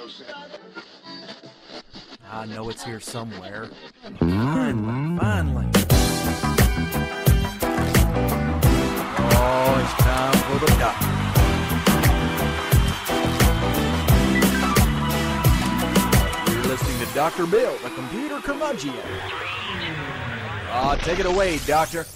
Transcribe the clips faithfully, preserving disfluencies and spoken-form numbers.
I know it's here somewhere. Finally, finally. Oh, it's time for the doctor. You're listening to Doctor Bill, the computer curmudgeon. Ah, take it away, Doctor.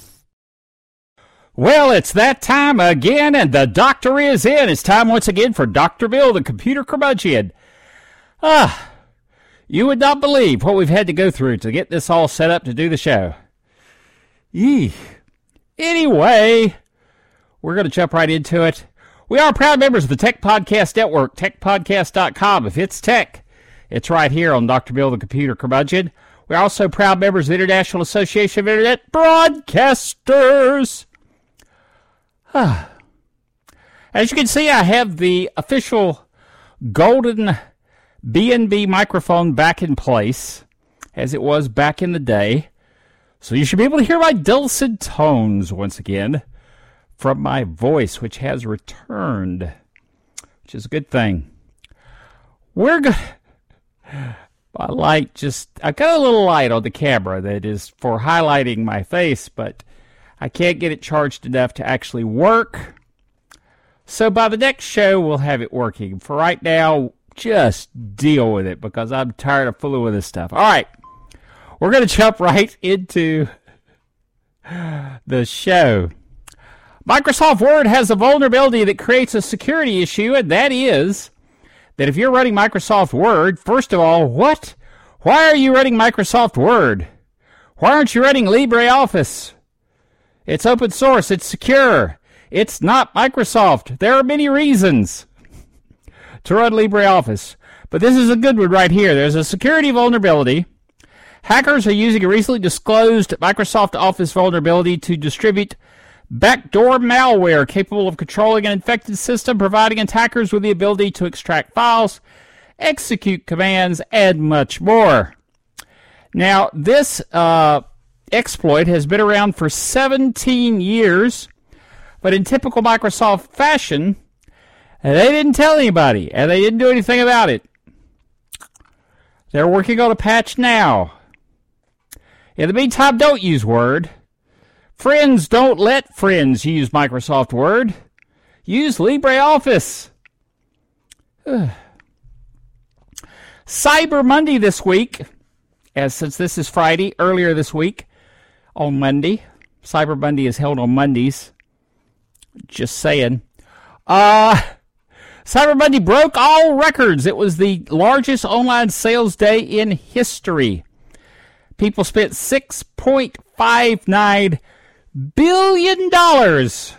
Well, it's that time again, and the doctor is in. It's time once again for Doctor Bill, the computer curmudgeon. Ah, you would not believe what we've had to go through to get this all set up to do the show. Yee. Anyway, we're going to jump right into it. We are proud members of the Tech Podcast Network, tech podcast dot com. If it's tech, it's right here on Doctor Bill, the computer curmudgeon. We're also proud members of the International Association of Internet Broadcasters. As you can see, I have the official golden B and B microphone back in place, as it was back in the day. So you should be able to hear my dulcet tones once again from my voice, which has returned, which is a good thing. We're going my light just, I got a little light on the camera that is for highlighting my face, but I can't get it charged enough to actually work. So by the next show, we'll have it working. For right now, just deal with it because I'm tired of fooling with this stuff. All right, we're going to jump right into the show. Microsoft Word has a vulnerability that creates a security issue, and that is that if you're running Microsoft Word, first of all, what? Why are you running Microsoft Word? Why aren't you running LibreOffice? It's open source. It's secure. It's not Microsoft. There are many reasons to run LibreOffice, but this is a good one right here. There's a security vulnerability. Hackers are using a recently disclosed Microsoft Office vulnerability to distribute backdoor malware capable of controlling an infected system, providing attackers with the ability to extract files, execute commands, and much more. Now, this uh, exploit has been around for seventeen years, but in typical Microsoft fashion, they didn't tell anybody, and they didn't do anything about it. They're working on a patch now. In the meantime, don't use Word. Friends, don't let friends use Microsoft Word. Use LibreOffice. Cyber Monday this week, as since this is Friday, earlier this week, on Monday. Cyber Monday is held on Mondays. Just saying. Uh, Cyber Monday broke all records. It was the largest online sales day in history. People spent six point five nine billion dollars.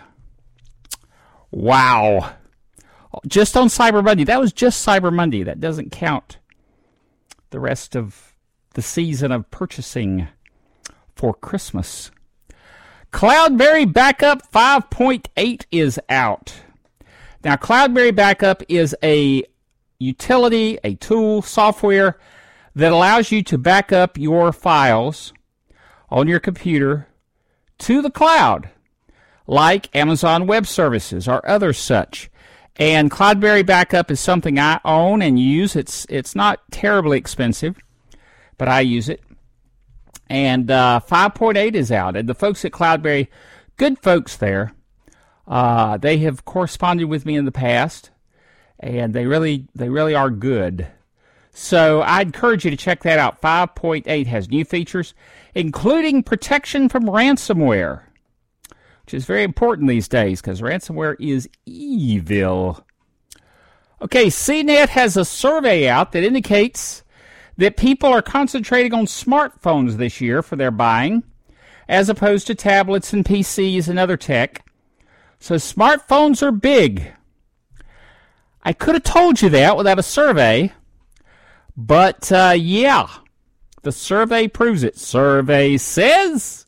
Wow. Just on Cyber Monday. That was just Cyber Monday. That doesn't count the rest of the season of purchasing for Christmas. Cloudberry Backup five point eight is out. Now, Cloudberry Backup is a utility, a tool, software that allows you to back up your files on your computer to the cloud, like Amazon Web Services or other such. And Cloudberry Backup is something I own and use. It's it's not terribly expensive, but I use it. And uh, five point eight is out. And the folks at Cloudberry, good folks there, uh, they have corresponded with me in the past, and they really they really are good. So I encourage you to check that out. five point eight has new features, including protection from ransomware, which is very important these days because ransomware is evil. Okay, C net has a survey out that indicates that people are concentrating on smartphones this year for their buying, as opposed to tablets and P Cs and other tech. So smartphones are big. I could have told you that without a survey, but uh, yeah, the survey proves it. Survey says...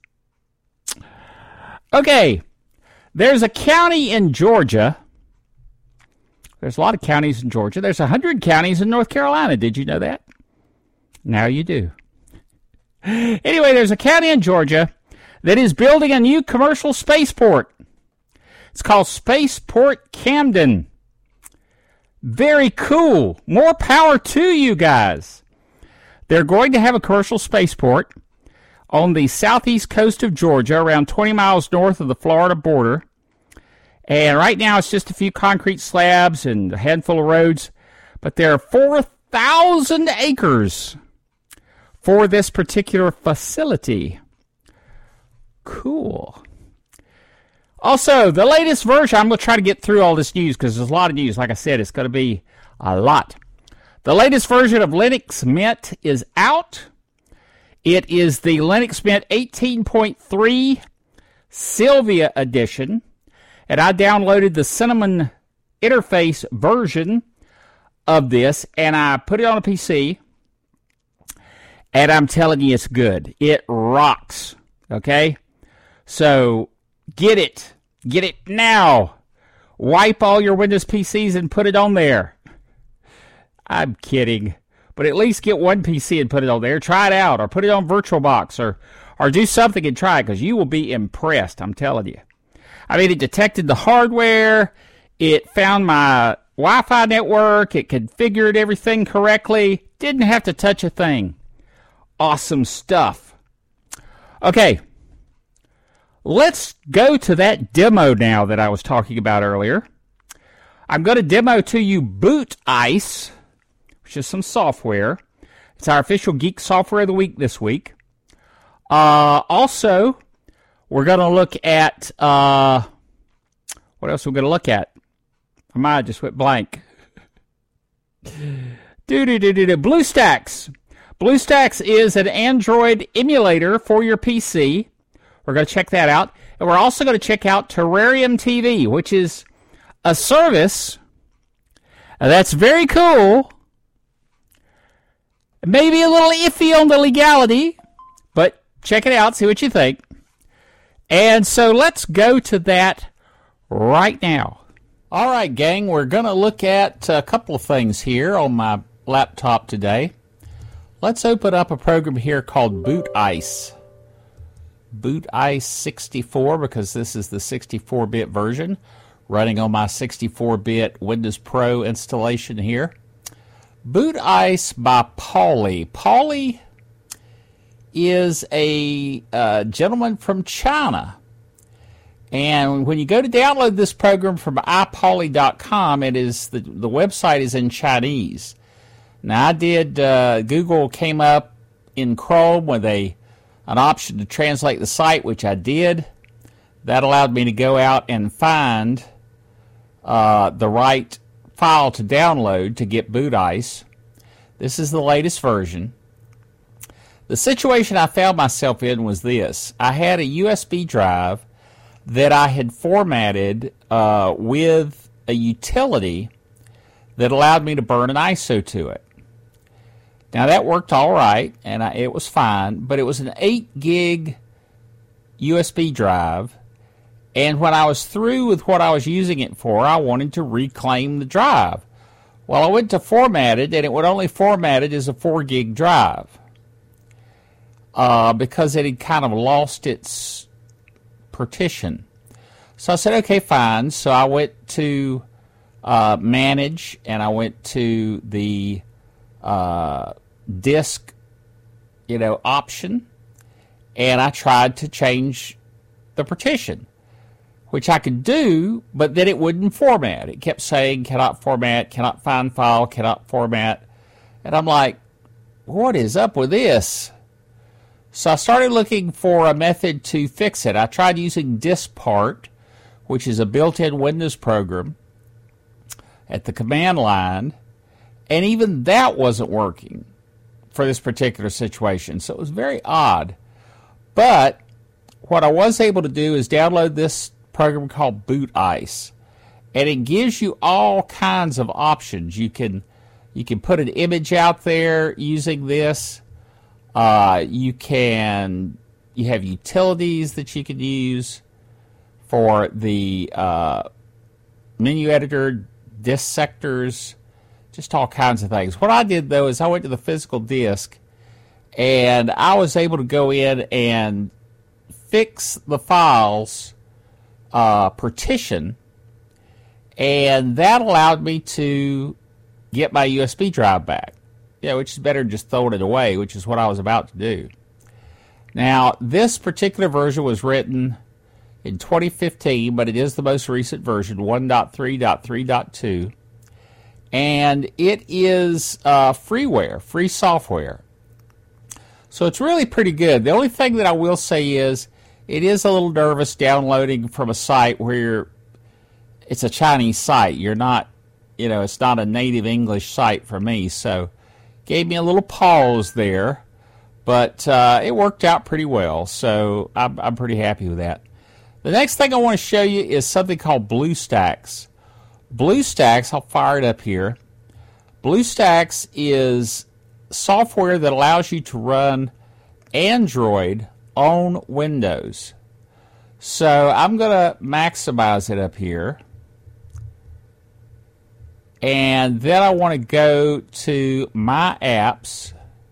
Okay, there's a county in Georgia. There's a lot of counties in Georgia. There's one hundred counties in North Carolina. Did you know that? Now you do. Anyway, there's a county in Georgia that is building a new commercial spaceport. It's called Spaceport Camden. Very cool. More power to you guys. They're going to have a commercial spaceport on the southeast coast of Georgia, around twenty miles north of the Florida border. And right now it's just a few concrete slabs and a handful of roads. But there are four thousand acres for this particular facility. Cool. Also, the latest version, I'm going to try to get through all this news because there's a lot of news. Like I said, it's going to be a lot. The latest version of Linux Mint is out. It is the Linux Mint eighteen point three Sylvia edition. And I downloaded the Cinnamon interface version of this, and I put it on a P C. And I'm telling you, it's good. It rocks. Okay? So, get it. Get it now. Wipe all your Windows P Cs and put it on there. I'm kidding. But at least get one P C and put it on there. Try it out. Or put it on VirtualBox. Or, or do something and try it. Because you will be impressed. I'm telling you. I mean, it detected the hardware. It found my Wi-Fi network. It configured everything correctly. Didn't have to touch a thing. Awesome stuff. Okay. Let's go to that demo now that I was talking about earlier. I'm going to demo to you Boot Ice, which is some software. It's our official Geek Software of the Week this week. Uh, also, we're going to look at, uh, what else are we going to look at? My mind just went blank. Do-do-do-do-do. BlueStacks. BlueStacks is an Android emulator for your P C. We're going to check that out. And we're also going to check out Terrarium T V, which is a service that's very cool. Maybe a little iffy on the legality, but check it out, see what you think. And so let's go to that right now. All right, gang, we're going to look at a couple of things here on my laptop today. Let's open up a program here called Boot Ice. Boot Ice sixty-four, because this is the sixty-four bit version running on my sixty-four bit Windows Pro installation here. Boot Ice by Pauly. Pauly is a uh, gentleman from China. And when you go to download this program from i pauly dot com, it is the, the website is in Chinese. Now, I did, uh, Google came up in Chrome with a an option to translate the site, which I did. That allowed me to go out and find uh, the right file to download to get Boot Ice. This is the latest version. The situation I found myself in was this. I had a U S B drive that I had formatted uh, with a utility that allowed me to burn an I S O to it. Now, that worked all right, and I, it was fine, but it was an eight gig U S B drive, and when I was through with what I was using it for, I wanted to reclaim the drive. Well, I went to format it, and it would only format it as a four gig drive uh, because it had kind of lost its partition. So I said, okay, fine. So I went to uh, Manage, and I went to the uh, disk, you know, option, and I tried to change the partition, which I could do, but then it wouldn't format. It kept saying, cannot format, cannot find file, cannot format. And I'm like, what is up with this? So I started looking for a method to fix it. I tried using Diskpart, which is a built-in Windows program, at the command line, and even that wasn't working for this particular situation. So it was very odd. But what I was able to do is download this program called Boot Ice, and it gives you all kinds of options. You can you can put an image out there using this. Uh, you can you have utilities that you can use for the uh, menu editor, disk sectors, just all kinds of things. What I did, though, is I went to the physical disk, and I was able to go in and fix the files uh, partition, and that allowed me to get my U S B drive back. Yeah, which is better than just throwing it away, which is what I was about to do. Now, this particular version was written in twenty fifteen, but it is the most recent version, one point three point three point two. And it is uh, freeware, free software. So it's really pretty good. The only thing that I will say is it is a little nervous downloading from a site where you're, it's a Chinese site. You're not, you know, it's not a native English site for me. So gave me a little pause there, but uh, it worked out pretty well. So I'm, I'm pretty happy with that. The next thing I want to show you is something called BlueStacks. BlueStacks, I'll fire it up here. BlueStacks is software that allows you to run Android on Windows. So I'm going to maximize it up here. And then I want to go to My Apps.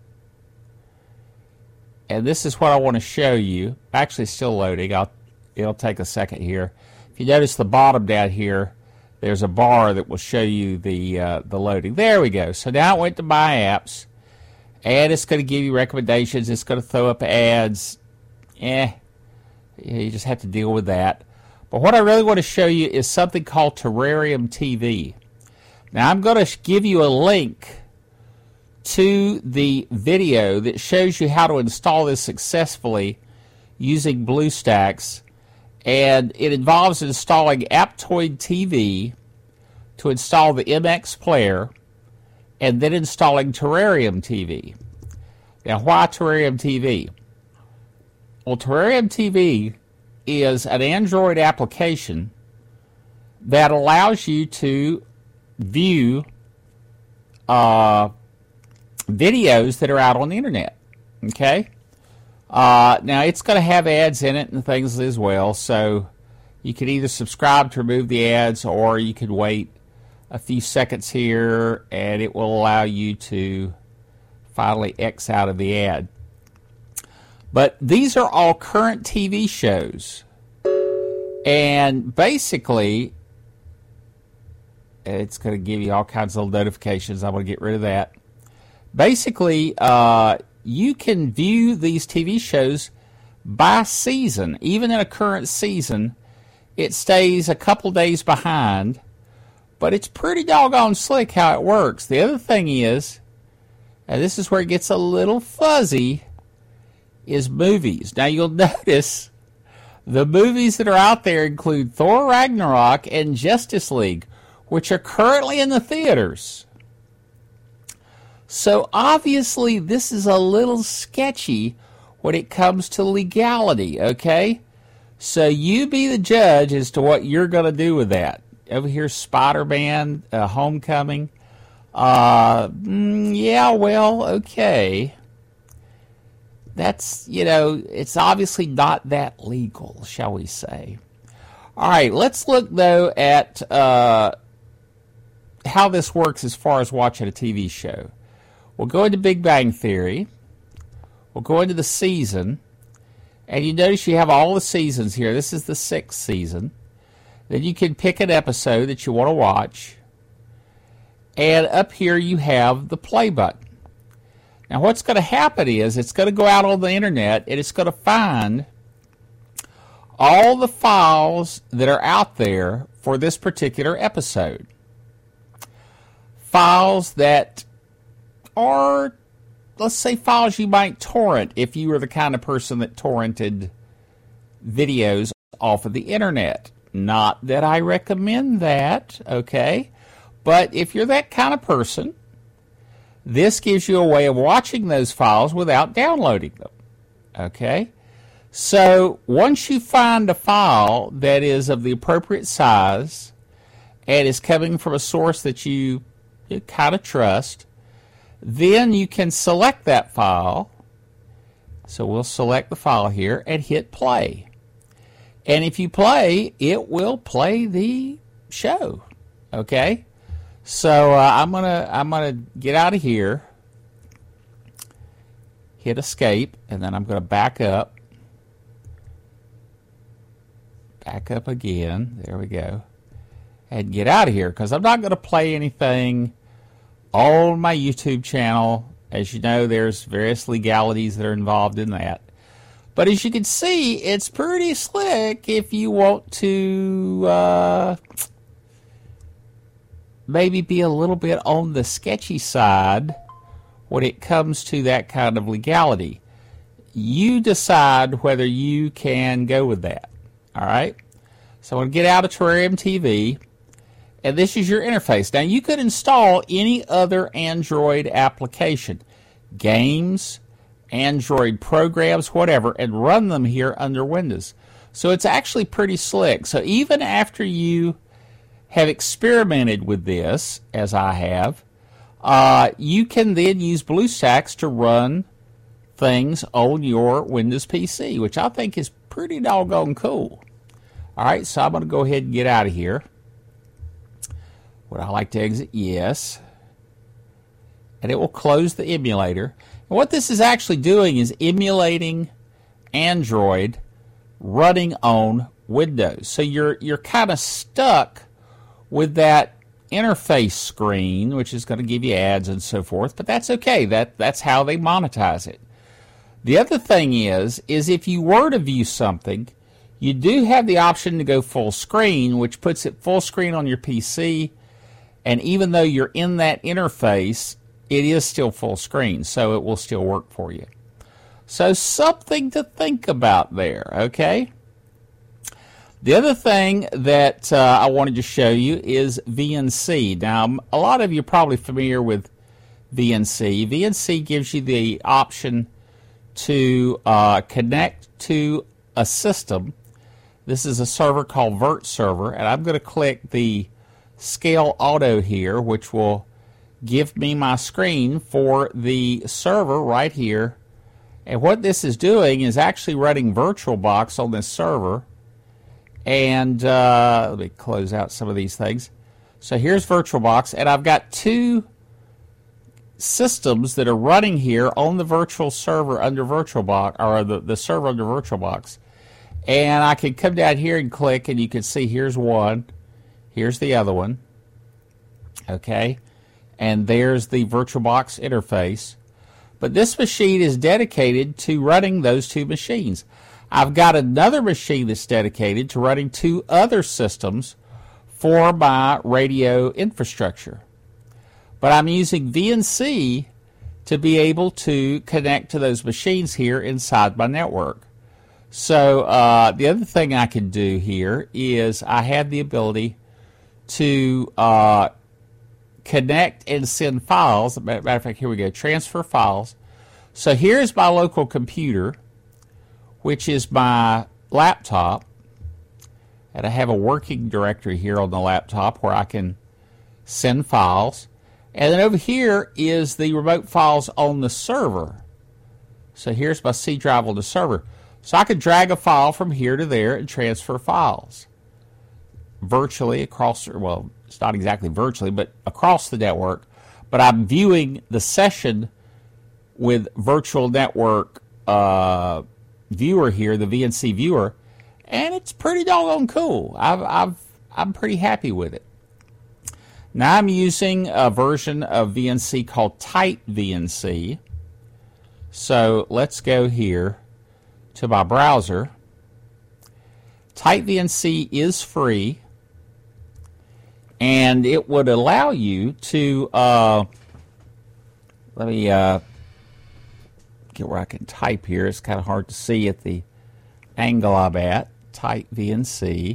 And this is what I want to show you. Actually, it's still loading. I'll, it'll take a second here. If you notice the bottom down here, there's a bar that will show you the, uh, the loading. There we go. So now I went to My Apps. And it's going to give you recommendations. It's going to throw up ads. Eh, you just have to deal with that. But what I really want to show you is something called Terrarium T V. Now, I'm going to give you a link to the video that shows you how to install this successfully using BlueStacks. And it involves installing Aptoide T V to install the M X player, and then installing Terrarium T V. Now, why Terrarium T V? Well, Terrarium T V is an Android application that allows you to view uh, videos that are out on the internet. Okay? Uh, now, it's going to have ads in it and things as well, so you can either subscribe to remove the ads, or you can wait a few seconds here, and it will allow you to finally X out of the ad. But these are all current T V shows. And basically, it's going to give you all kinds of notifications. I'm going to get rid of that. Basically, uh, you can view these T V shows by season. Even in a current season, it stays a couple days behind. But it's pretty doggone slick how it works. The other thing is, and this is where it gets a little fuzzy, is movies. Now you'll notice the movies that are out there include Thor Ragnarok and Justice League, which are currently in the theaters. So obviously this is a little sketchy when it comes to legality, okay? So you be the judge as to what you're going to do with that. Over here, Spider-Man, uh, Homecoming. Uh, mm, yeah, well, okay. That's, you know, it's obviously not that legal, shall we say. All right, let's look, though, at uh, how this works as far as watching a T V show. We'll go into Big Bang Theory. We'll go into the season. And you notice you have all the seasons here. This is the sixth season. Then you can pick an episode that you want to watch. And up here you have the play button. Now what's going to happen is it's going to go out on the internet and it's going to find all the files that are out there for this particular episode. Files that are, let's say, files you might torrent if you were the kind of person that torrented videos off of the internet. Not that I recommend that, okay? But if you're that kind of person, this gives you a way of watching those files without downloading them, okay? So once you find a file that is of the appropriate size and is coming from a source that you, you kind of trust, then you can select that file. So we'll select the file here and hit play. And if you play, it will play the show. Okay? So uh, I'm gonna I'm gonna get out of here, hit escape, and then I'm gonna back up. Back up again. There we go. And get out of here, because I'm not gonna play anything on my YouTube channel. As you know, there's various legalities that are involved in that. But as you can see, it's pretty slick if you want to uh, maybe be a little bit on the sketchy side when it comes to that kind of legality. You decide whether you can go with that. All right? So I'm going to get out of Terrarium T V. And this is your interface. Now, you could install any other Android application, games, Android programs, whatever, and run them here under Windows. So it's actually pretty slick. So even after you have experimented with this, as I have, uh, you can then use BlueStacks to run things on your Windows P C, which I think is pretty doggone cool. All right, so I'm going to go ahead and get out of here. Would I like to exit? Yes. And it will close the emulator. And what this is actually doing is emulating Android running on Windows. So you're you're kind of stuck with that interface screen, which is going to give you ads and so forth, but that's okay. That that's how they monetize it. The other thing is is if you were to view something, you do have the option to go full screen, which puts it full screen on your P C. And even though you're in that interface, it is still full screen, so it will still work for you. So something to think about there, okay? The other thing that uh, I wanted to show you is V N C. Now, a lot of you are probably familiar with V N C. V N C gives you the option to uh, connect to a system. This is a server called VirtServer, and I'm going to click the Scale Auto here, which will give me my screen for the server right here. And what this is doing is actually running VirtualBox on this server. And uh, let me close out some of these things. So here's VirtualBox, and I've got two systems that are running here on the virtual server under VirtualBox, or the, the server under VirtualBox. And I can come down here and click, and you can see here's one. Here's the other one, okay, and there's the VirtualBox interface. But this machine is dedicated to running those two machines. I've got another machine that's dedicated to running two other systems for my radio infrastructure. But I'm using V N C to be able to connect to those machines here inside my network. So uh, the other thing I can do here is I have the ability to uh, connect and send files. Matter of fact, here we go, transfer files. So here's my local computer, which is my laptop, and I have a working directory here on the laptop where I can send files. And then over here is the remote files on the server. So here's my C drive on the server. So I could drag a file from here to there and transfer files virtually across, well, it's not exactly virtually, but across the network. But I'm viewing the session with virtual network uh, viewer here, the V N C viewer, and it's pretty doggone cool. I've, I've, I'm pretty happy with it. Now I'm using a version of V N C called Tight V N C. So let's go here to my browser. Tight V N C is free, and it would allow you to, uh, let me uh, get where I can type here. It's kind of hard to see at the angle I'm at. Tight V N C.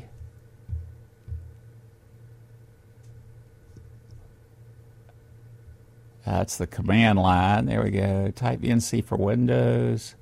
That's the command line. There we go. Tight V N C for Windows.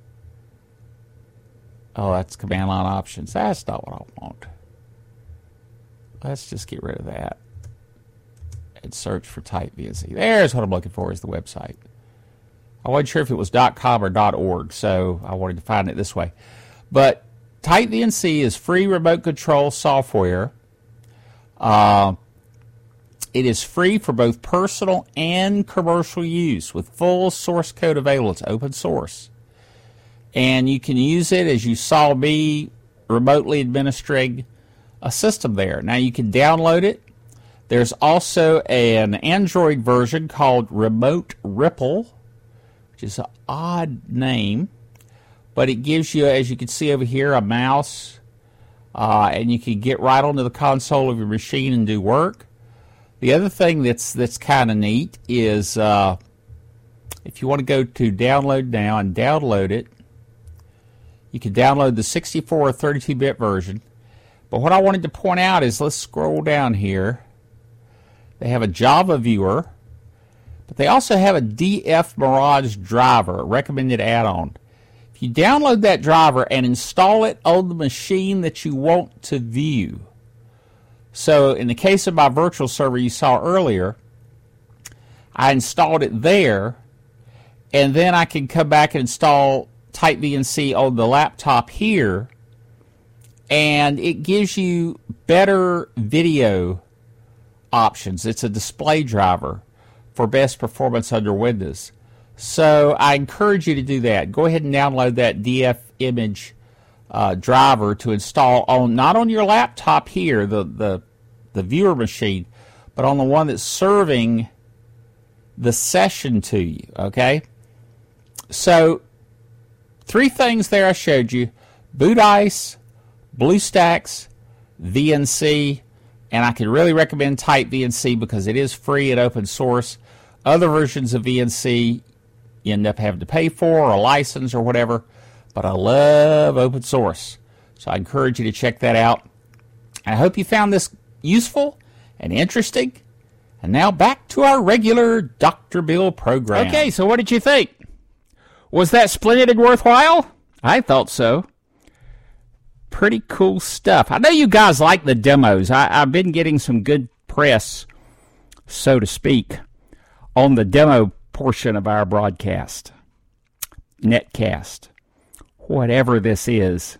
Oh, that's command line options. That's not what I want. Let's just get rid of that and search for Tight V N C. There's what I'm looking for, is the website. I wasn't sure if it was .com or .org, so I wanted to find it this way. But Tight V N C is free remote control software. Uh, it is free for both personal and commercial use with full source code available. It's open source. And you can use it, as you saw me remotely administering a system there. Now you can download it. There's also an Android version called Remote Ripple, which is an odd name, but it gives you, as you can see over here, a mouse, uh, and you can get right onto the console of your machine and do work. The other thing that's that's kind of neat is uh, if you want to go to download now and download it, you can download the sixty-four or thirty-two bit version. But what I wanted to point out is, let's scroll down here. They have a Java viewer, but they also have a D F Mirage driver, a recommended add-on. If you download that driver and install it on the machine that you want to view, so in the case of my virtual server you saw earlier, I installed it there, and then I can come back and install Type V N C on the laptop here, and it gives you better video options. It's a display driver for best performance under Windows. So I encourage you to do that. Go ahead and download that D F image uh, driver to install on, not on your laptop here, the, the, the viewer machine, but on the one that's serving the session to you, okay? So three things there I showed you: Boot Ice, BlueStacks, V N C, and I can really recommend Type V N C because it is free and open source. Other versions of V N C you end up having to pay for, or a license or whatever, but I love open source. So I encourage you to check that out. I hope you found this useful and interesting. And now back to our regular Doctor Bill program. Okay, so what did you think? Was that splendid and worthwhile? I thought so. Pretty cool stuff. I know you guys like the demos. I, I've been getting some good press, so to speak, on the demo portion of our broadcast, netcast, whatever this is.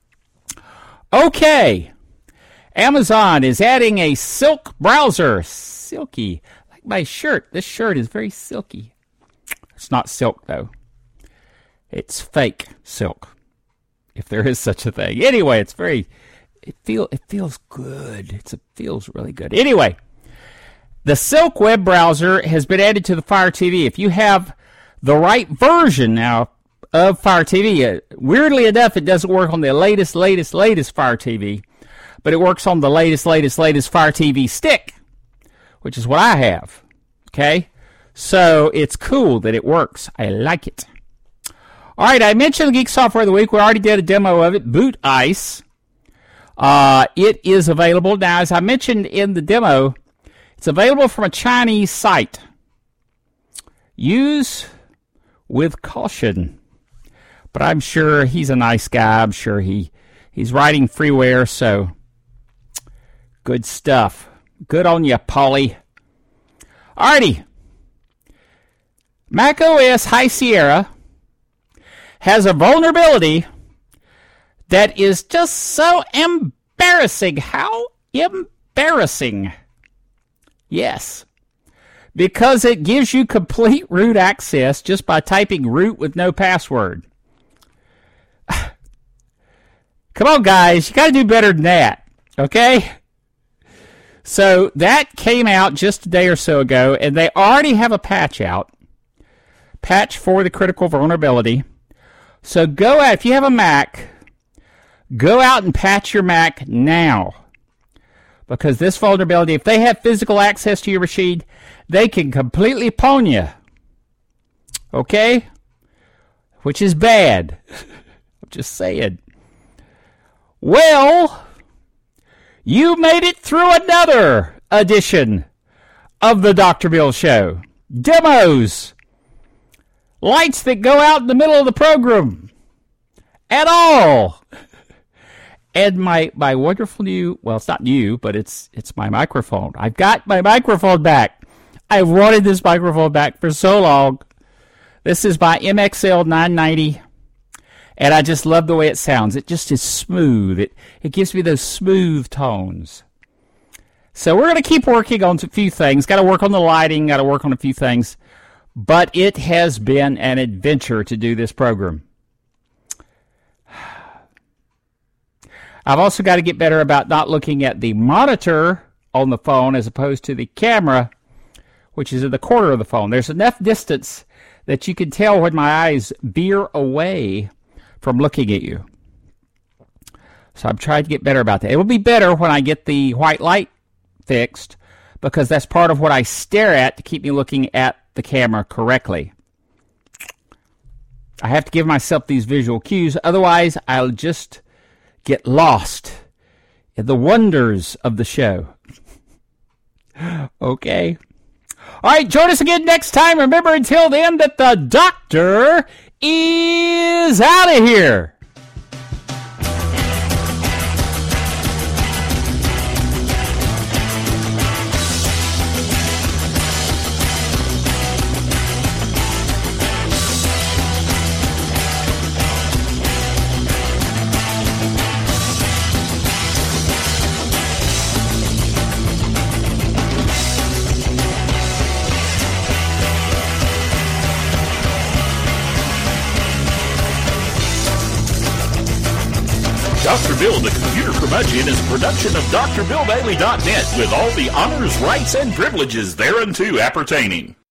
Okay, Amazon is adding a silk browser. Silky, like my shirt. This shirt is very silky. It's not silk, though. It's fake silk, if there is such a thing. Anyway, it's very, it feel it feels good. It's, it feels really good. Anyway, the Silk web browser has been added to the Fire T V. If you have the right version now of Fire T V, uh, weirdly enough, it doesn't work on the latest, latest, latest Fire T V, but it works on the latest, latest, latest Fire T V stick, which is what I have. Okay? So it's cool that it works. I like it. All right, I mentioned the Geek Software of the Week. We already did a demo of it, Boot Ice. Uh, it is available. Now, as I mentioned in the demo, it's available from a Chinese site. Use with caution. But I'm sure he's a nice guy. I'm sure he, he's writing freeware, so good stuff. Good on you, Polly. Alrighty. macOS High Sierra has a vulnerability that is just so embarrassing. How embarrassing. Yes. Because it gives you complete root access just by typing root with no password. Come on, guys. You got to do better than that. Okay? So that came out just a day or so ago, and they already have a patch out. Patch for the critical vulnerability. So go out, if you have a Mac, go out and patch your Mac now. Because this vulnerability, if they have physical access to your machine, they can completely pwn you. Okay? Which is bad. I'm just saying. Well, you made it through another edition of the Doctor Bill Show. Demos. Lights that go out in the middle of the program. At all. And my, my wonderful new, well, it's not new, but it's it's my microphone. I've got my microphone back. I've wanted this microphone back for so long. This is my M X L nine ninety, and I just love the way it sounds. It just is smooth. It, it gives me those smooth tones. So we're going to keep working on a few things. Got to work on the lighting, got to work on a few things. But it has been an adventure to do this program. I've also got to get better about not looking at the monitor on the phone as opposed to the camera, which is in the corner of the phone. There's enough distance that you can tell when my eyes veer away from looking at you. So I'm trying to get better about that. It will be better when I get the white light fixed, because that's part of what I stare at to keep me looking at the camera correctly. I have to give myself these visual cues, otherwise I'll just get lost in the wonders of the show. Okay. All right, join us again next time. Remember, until then, that the doctor is out of here. Doctor Bill, the Computer Curmudgeon, is a production of D R Bill Daily dot net with all the honors, rights, and privileges thereunto appertaining.